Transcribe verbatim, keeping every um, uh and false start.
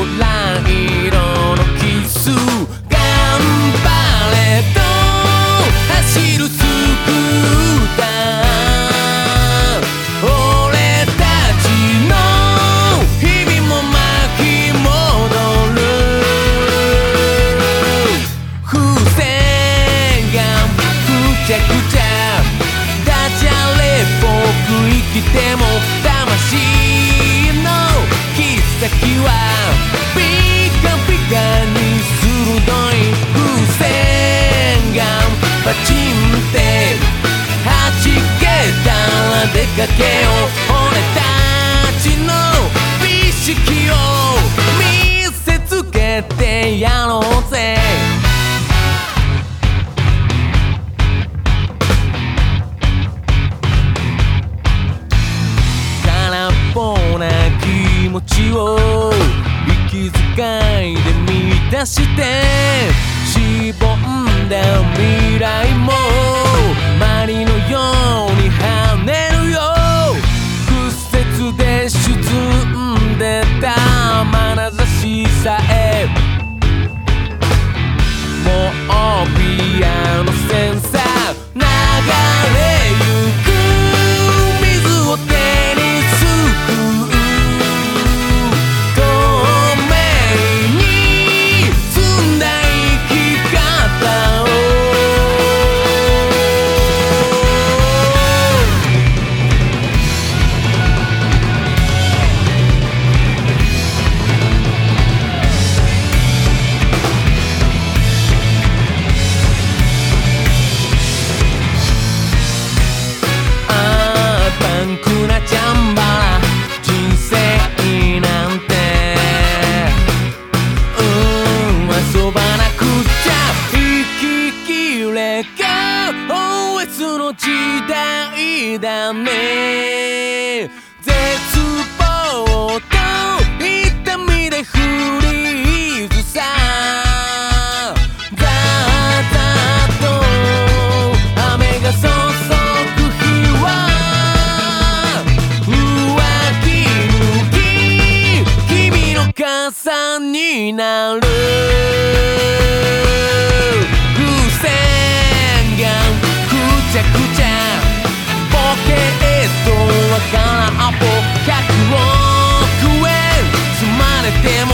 ラ色のキス頑張れと走るスクーター俺たちの日々も巻き戻る風船がくちゃくちゃダジャレっぽく生きても魂の切っ先はピカピカに鋭い風船がパチンって弾けたら出かけよう俺たちの美識を見せつけてやろうぜ空っぽな気持ちを息遣いで満たしてしぼんだ未来もマリのように跳ねるよ屈折で沈んでた眼差しさえもうピアノセンサー流れゆく水を手にすくう透明に澄んだ生き方をあーパンクなチャンバラ人生なんてうーん遊ばなくちゃ生ききれか オーエス の時代だね絶望と痛みでフリーズさザーザーと雨が注ぐ日は浮気抜き君の傘になる風船がくちゃくちゃポケットは空っぽひゃくおくえん積まれても